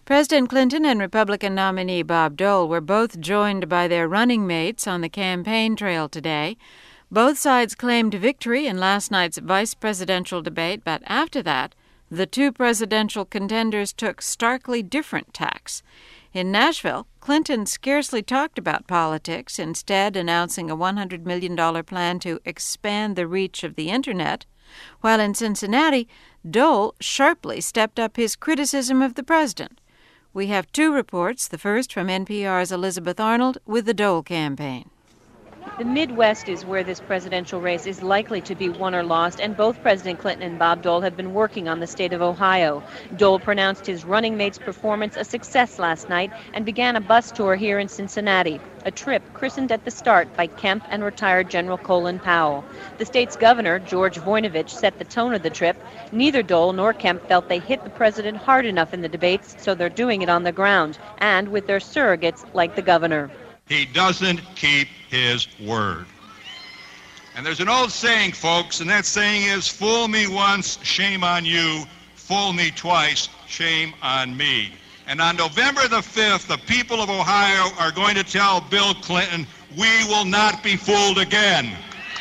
President Clinton and Republican nominee Bob Dole were both joined by their running mates on the campaign trail today. Both sides claimed victory in last night's vice presidential debate, but after that, the two presidential contenders took starkly different tacks. In Nashville, Clinton scarcely talked about politics, instead announcing a $100 million plan to expand the reach of the Internet, while in Cincinnati, Dole sharply stepped up his criticism of the president. We have two reports, the first from NPR's Elizabeth Arnold with the Dole campaign. The Midwest is where this presidential race is likely to be won or lost, and both President Clinton and Bob Dole have been working on the state of Ohio. Dole pronounced his running mate's performance a success last night and began a bus tour here in Cincinnati, a trip christened at the start by Kemp and retired General Colin Powell. The state's governor, George Voinovich, set the tone of the trip. Neither Dole nor Kemp felt they hit the president hard enough in the debates, so they're doing it on the ground and with their surrogates like the governor. He doesn't keep his word. And there's an old saying, folks, and that saying is, fool me once, shame on you. Fool me twice, shame on me. And on November the 5th, the people of Ohio are going to tell Bill Clinton, we will not be fooled again.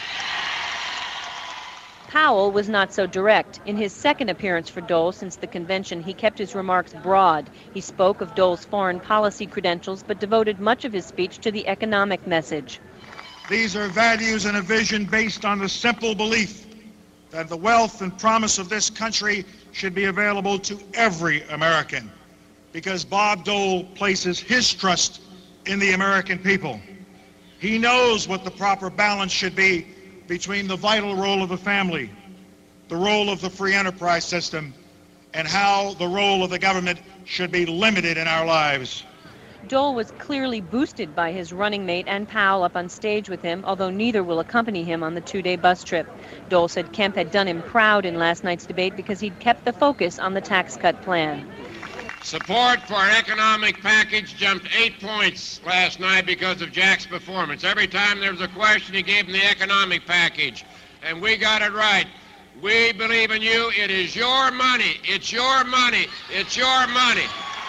Powell was not so direct. In his second appearance for Dole since the convention, he kept his remarks broad. He spoke of Dole's foreign policy credentials, but devoted much of his speech to the economic message. These are values and a vision based on the simple belief that the wealth and promise of this country should be available to every American, because Bob Dole places his trust in the American people. He knows what the proper balance should be between the vital role of the family, the role of the free enterprise system, and how the role of the government should be limited in our lives. Dole was clearly boosted by his running mate and Powell up on stage with him, although neither will accompany him on the two-day bus trip. Dole said Kemp had done him proud in last night's debate because he'd kept the focus on the tax cut plan. Support for our economic package jumped 8 points last night because of Jack's performance. Every time there was a question, he gave him the economic package. And we got it right. We believe in you. It is your money. It's your money. It's your money.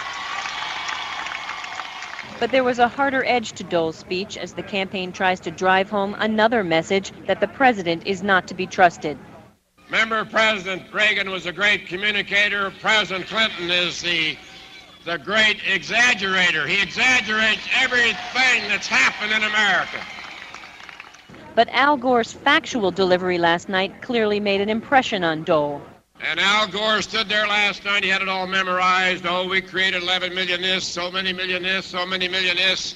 But there was a harder edge to Dole's speech as the campaign tries to drive home another message that the president is not to be trusted. Remember, President Reagan was a great communicator. President Clinton is the great exaggerator. He exaggerates everything that's happened in America. But Al Gore's factual delivery last night clearly made an impression on Dole. And Al Gore stood there last night. He had it all memorized. Oh, we created 11 million this, so many million this, so many million this.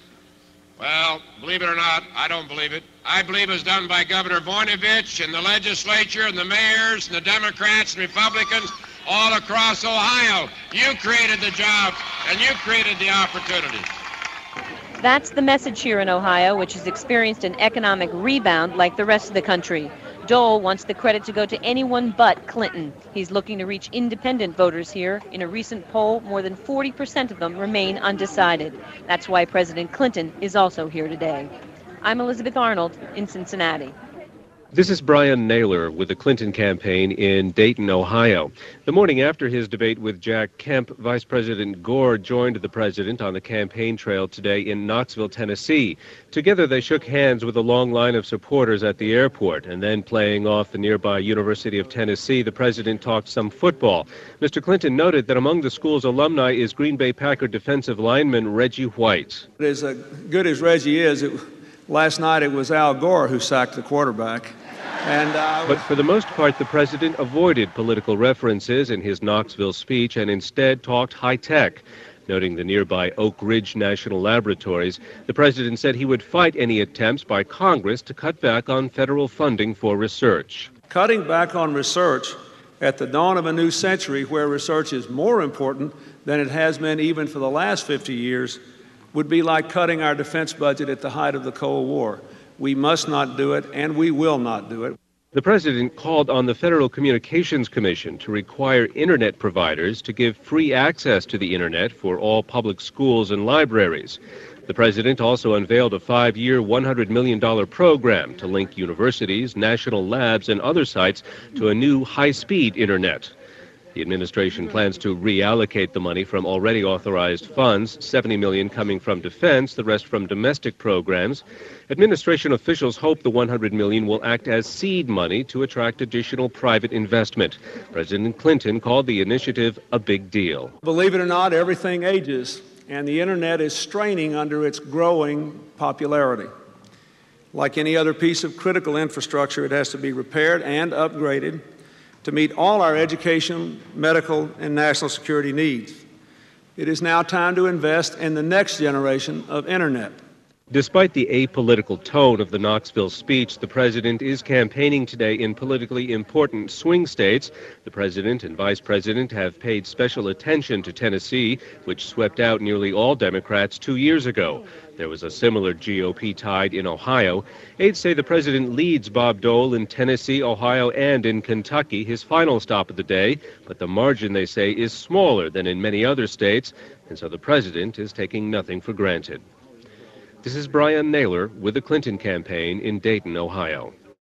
Well, believe it or not, I don't believe it. I believe it was done by Governor Voinovich and the legislature and the mayors and the Democrats and Republicans all across Ohio. You created the jobs and you created the opportunities. That's the message here in Ohio, which has experienced an economic rebound like the rest of the country. Dole wants the credit to go to anyone but Clinton. He's looking to reach independent voters here. In a recent poll, more than 40% of them remain undecided. That's why President Clinton is also here today. I'm Elizabeth Arnold in Cincinnati. This is Brian Naylor with the Clinton campaign in Dayton, Ohio. The morning after his debate with Jack Kemp, Vice President Gore joined the president on the campaign trail today in Knoxville, Tennessee. Together they shook hands with a long line of supporters at the airport, and then playing off the nearby University of Tennessee, the president talked some football. Mr. Clinton noted that among the school's alumni is Green Bay Packer defensive lineman Reggie White. As good as Reggie is, last night it was Al Gore who sacked the quarterback. But for the most part, the president avoided political references in his Knoxville speech and instead talked high-tech. Noting the nearby Oak Ridge National Laboratories, the president said he would fight any attempts by Congress to cut back on federal funding for research. Cutting back on research at the dawn of a new century where research is more important than it has been even for the last 50 years would be like cutting our defense budget at the height of the Cold War. We must not do it, and we will not do it. The president called on the Federal Communications Commission to require Internet providers to give free access to the Internet for all public schools and libraries. The president also unveiled a 5-year, $100 million program to link universities, national labs, and other sites to a new high-speed Internet. The administration plans to reallocate the money from already authorized funds, $70 million coming from defense, the rest from domestic programs. Administration officials hope the $100 million will act as seed money to attract additional private investment. President Clinton called the initiative a big deal. Believe it or not, everything ages, and the Internet is straining under its growing popularity. Like any other piece of critical infrastructure, it has to be repaired and upgraded to meet all our education, medical, and national security needs. It is now time to invest in the next generation of Internet. Despite the apolitical tone of the Knoxville speech, the president is campaigning today in politically important swing states. The president and vice president have paid special attention to Tennessee, which swept out nearly all Democrats 2 years ago. There was a similar GOP tide in Ohio. Aides say the president leads Bob Dole in Tennessee, Ohio, and in Kentucky, his final stop of the day. But the margin, they say, is smaller than in many other states, and so the president is taking nothing for granted. This is Brian Naylor with the Clinton campaign in Dayton, Ohio.